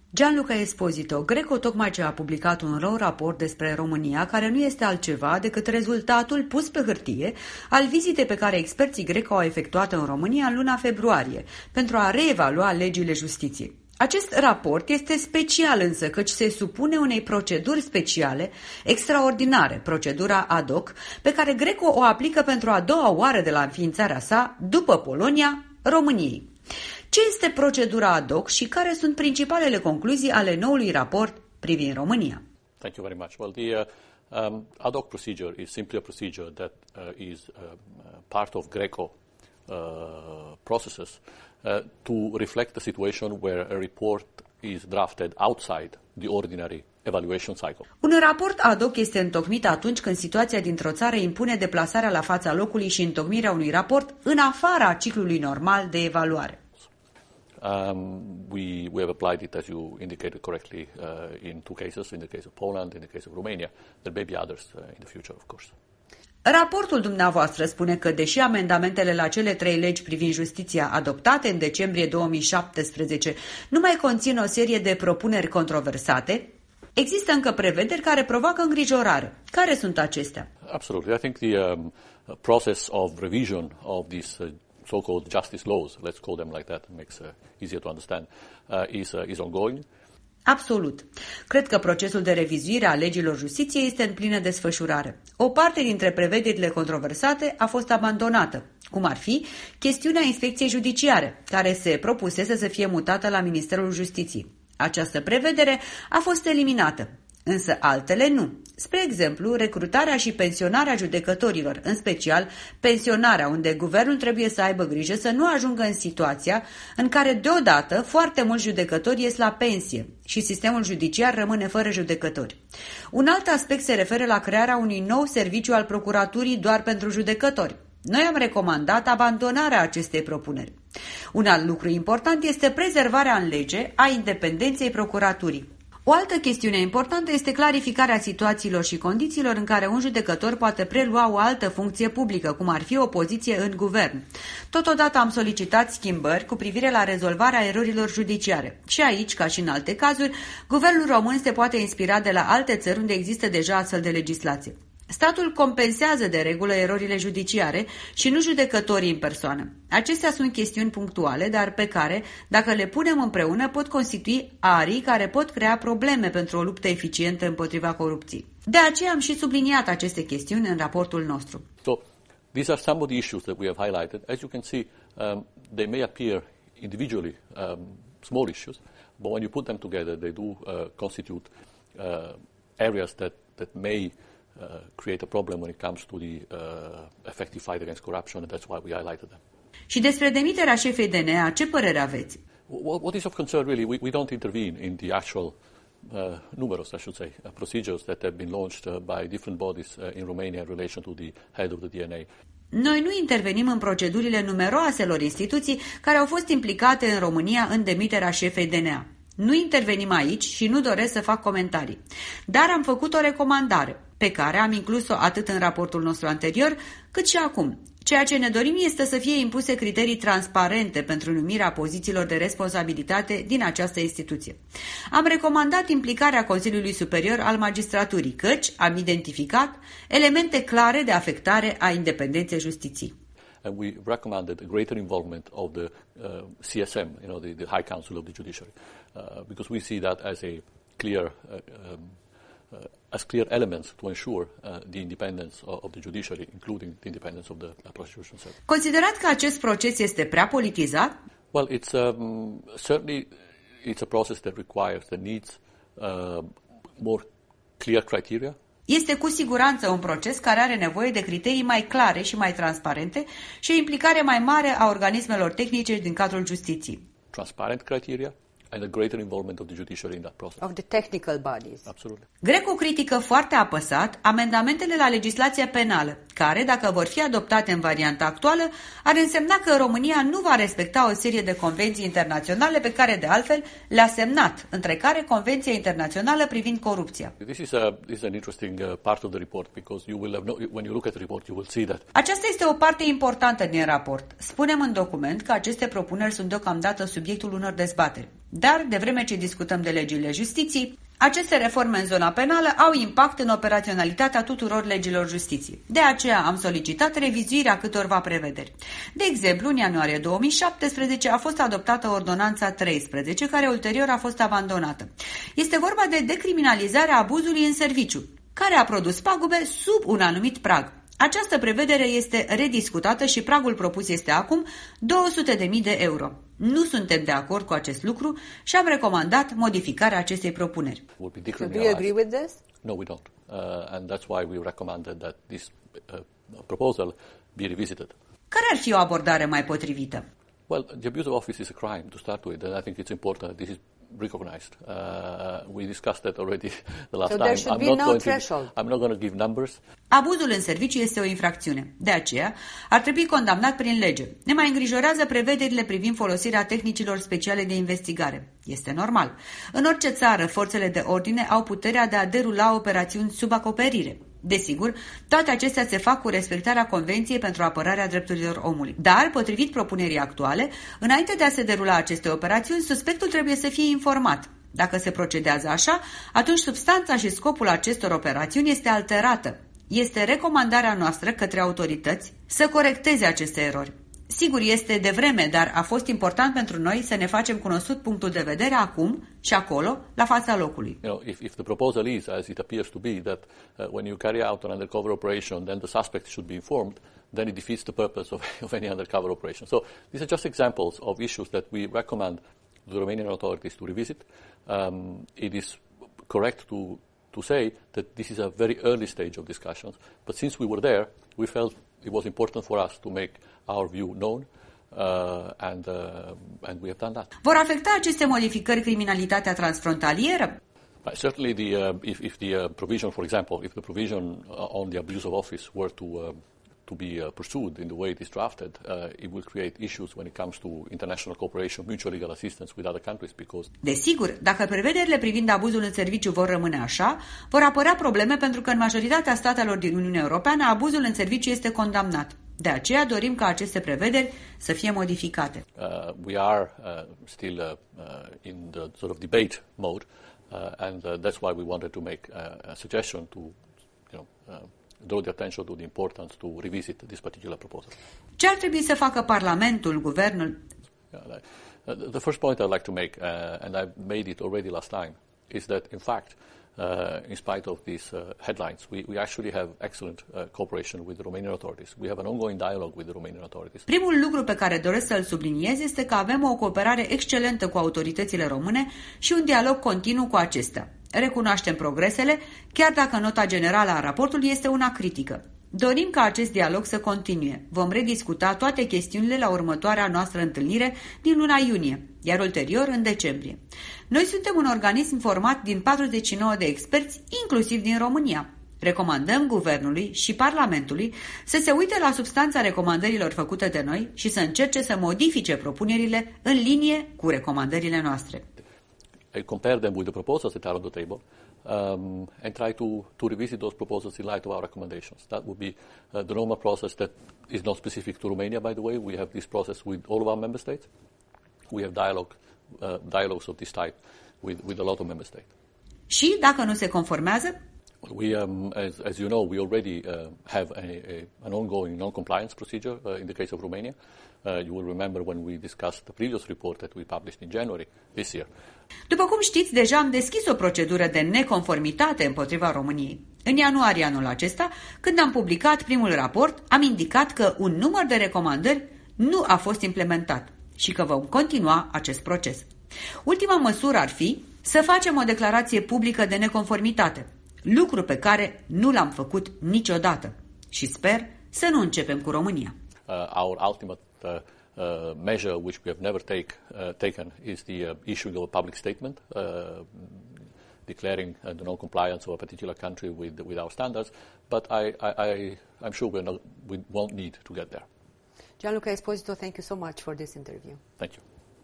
Gianluca Esposito, Greco tocmai ce a publicat un nou raport despre România, care nu este altceva decât rezultatul pus pe hârtie al vizitei pe care experții Greco au efectuat în România în luna februarie, pentru a reevalua legile justiției. Acest raport este special însă, căci se supune unei proceduri speciale, extraordinare, procedura ad hoc, pe care Greco o aplică pentru a doua oară de la înființarea sa, după Polonia, României. Ce este procedura ad hoc și care sunt principalele concluzii ale noului raport privind România? Thank you very much. Well, the ad hoc procedure is simply a procedure that is part of Greco processes to reflect the situation where a report is drafted outside the ordinary evaluation cycle. Un raport ad hoc este întocmit atunci când situația dintr-o țară impune deplasarea la fața locului și întocmirea unui raport în afara ciclului normal de evaluare. We have applied it, as you indicated correctly, in two cases, in the case of Poland, in the case of Romania. There may be others in the future, of course. Raportul dumneavoastră spune că, deși amendamentele la cele 3 legi privind justiția adoptate în decembrie 2017 nu mai conțin o serie de propuneri controversate, există încă prevederi care provoacă îngrijorare. Care sunt acestea? Absolutely. I think the process of revision of these so-called justice laws, let's call them like that, it makes easier to understand, is ongoing. Absolut. Cred că procesul de revizuire a legilor justiției este în plină desfășurare. O parte dintre prevederile controversate a fost abandonată, cum ar fi chestiunea inspecției judiciare, care se propusese să fie mutată la Ministerul Justiției. Această prevedere a fost eliminată, însă altele nu. Spre exemplu, recrutarea și pensionarea judecătorilor, în special pensionarea, unde guvernul trebuie să aibă grijă să nu ajungă în situația în care deodată foarte mulți judecători ies la pensie și sistemul judiciar rămâne fără judecători. Un alt aspect se referă la crearea unui nou serviciu al procuraturii doar pentru judecători. Noi am recomandat abandonarea acestei propuneri. Un alt lucru important este prezervarea în lege a independenței procuraturii. O altă chestiune importantă este clarificarea situațiilor și condițiilor în care un judecător poate prelua o altă funcție publică, cum ar fi o poziție în guvern. Totodată am solicitat schimbări cu privire la rezolvarea erorilor judiciare. Și aici, ca și în alte cazuri, guvernul român se poate inspira de la alte țări unde există deja astfel de legislație. Statul compensează de regulă erorile judiciare și nu judecătorii în persoană. Acestea sunt chestiuni punctuale, dar pe care, dacă le punem împreună, pot constitui arii care pot crea probleme pentru o luptă eficientă împotriva corupției. De aceea am și subliniat aceste chestiuni în raportul nostru. So, these are some of the issues that we have highlighted. As you can see, they may appear individually small issues, but when you put them together, they do constitute areas that may create a problem when it comes to the effective fight against corruption, and that's why we highlighted them. Și despre demiterea șefei DNA, ce părere aveți? What is of concern, really, we don't intervene in the actual numerous, I should say, procedures that have been launched by different bodies in Romania in relation to the head of the DNA. Noi nu intervenim în procedurile numeroaselor instituții care au fost implicate în România în demiterea șefei DNA. Nu intervenim aici și nu doresc să fac comentarii. Dar am făcut o recomandare, pe care am inclus-o atât în raportul nostru anterior, cât și acum. Ceea ce ne dorim este să fie impuse criterii transparente pentru numirea pozițiilor de responsabilitate din această instituție. Am recomandat implicarea Consiliului Superior al Magistraturii, căci am identificat elemente clare de afectare a independenței justiției. And we recommended a greater involvement of the CSM, the High Council of the Judiciary, because we see that as a clear elements to ensure the independence of the judiciary, including the independence of the prosecution service. Considerați că acest proces este prea politizat? Well, it's certainly a process that needs more clear criteria. Este cu siguranță un proces care are nevoie de criterii mai clare și mai transparente și o implicare mai mare a organismelor tehnice din cadrul justiției. Transparent criteria and a greater involvement of the judiciary in that process. Of the technical bodies. Absolutely. Greco critică foarte apăsat amendamentele la legislația penală, care, dacă vor fi adoptate în varianta actuală, ar însemna că România nu va respecta o serie de convenții internaționale pe care, de altfel, le-a semnat, între care Convenția Internațională privind corupția. This is an interesting part of the report, because when you look at the report, you will see that. Aceasta este o parte importantă din raport. Spunem în document că aceste propuneri sunt deocamdată subiectul unor dezbateri. Dar, de vreme ce discutăm de legile justiției, aceste reforme în zona penală au impact în operaționalitatea tuturor legilor justiției. De aceea am solicitat revizuirea câtorva prevederi. De exemplu, în ianuarie 2017 a fost adoptată Ordonanța 13, care ulterior a fost abandonată. Este vorba de decriminalizarea abuzului în serviciu, care a produs pagube sub un anumit prag. Această prevedere este rediscutată și pragul propus este acum 200.000 de euro. Nu suntem de acord cu acest lucru și am recomandat modificarea acestei propuneri. So do you agree with this? No, we don't. And that's why we recommended that this proposal be revisited. Care ar fi o abordare mai potrivită? Well, the abuse of office is a crime to start with, and I think it's important that this is recognized. We discussed that already the last time. So there should be no threshold. I'm not going to give numbers. Abuzul în serviciu este o infracțiune. De aceea, ar trebui condamnat prin lege. Ne mai îngrijorează prevederile privind folosirea tehnicilor speciale de investigare. Este normal. În orice țară, forțele de ordine au puterea de a derula operațiuni sub acoperire. Desigur, toate acestea se fac cu respectarea Convenției pentru apărarea drepturilor omului. Dar, potrivit propunerii actuale, înainte de a se derula aceste operațiuni, suspectul trebuie să fie informat. Dacă se procedează așa, atunci substanța și scopul acestor operațiuni este alterată. Este recomandarea noastră către autorități să corecteze aceste erori. Sigur, este devreme, dar a fost important pentru noi să ne facem cunoscut punctul de vedere acum și acolo, la fața locului. You know, if the proposal is, as it appears to be, that when you carry out an undercover operation, then the suspect should be informed, then it defeats the purpose of any undercover operation. So these are just examples of issues that we recommend the Romanian authorities to revisit. It is correct to say that this is a very early stage of discussions, but since we were there, we felt it was important for us to make our view known, and we have done that. Vor afecta aceste modificări criminalitatea transfrontalieră? Certainly, if the provision, for example, if the provision on the abuse of office were to be pursued in the way it is drafted, it will create issues when it comes to international cooperation, mutual legal assistance with other countries, because... Desigur, dacă prevederile privind abuzul în serviciu vor rămâne așa, vor apărea probleme pentru că în majoritatea statelor din Uniunea Europeană abuzul în serviciu este condamnat. De aceea dorim ca aceste prevederi să fie modificate. We are still in the sort of debate mode, and that's why we wanted to make a suggestion to, draw the attention to the importance to revisit this particular proposal. Ce ar trebui să facă Parlamentul, Guvernul? The first point I'd like to make, and I made it already last time, is that in fact, in spite of these headlines, we actually have excellent cooperation with the Romanian authorities. We have an ongoing dialogue with the Romanian authorities. Primul lucru pe care doresc să-l subliniez este că avem o cooperare excelentă cu autoritățile române și un dialog continuu cu acestea. Recunoaștem progresele, chiar dacă nota generală a raportului este una critică. Dorim ca acest dialog să continue. Vom rediscuta toate chestiunile la următoarea noastră întâlnire din luna iunie, iar ulterior în decembrie. Noi suntem un organism format din 49 de experți, inclusiv din România. Recomandăm Guvernului și Parlamentului să se uite la substanța recomandărilor făcute de noi și să încerce să modifice propunerile în linie cu recomandările noastre. I compare them with the proposals that are on the table, and try to revisit those proposals in light of our recommendations. That would be the normal process that is not specific to Romania, by the way. We have this process with all of our member states. We have dialogues of this type with a lot of member states. Și dacă nu se conformează? We, as you know, we already have an ongoing non-compliance procedure in the case of Romania. You will remember when we discussed the previous report that we published in January this year. După cum știți, deja am deschis o procedură de neconformitate împotriva României. În ianuarie anul acesta, când am publicat primul raport, am indicat că un număr de recomandări nu a fost implementat și că vom continua acest proces. Ultima măsură ar fi să facem o declarație publică de neconformitate, lucru pe care nu l-am făcut niciodată și sper să nu începem cu România. Our ultimate measure, which we have never taken, is the issuing of a public statement declaring the non-compliance of a particular country with our standards. But I'm sure we won't need to get there. Gianluca Esposito, thank you so much for this interview. Thank you.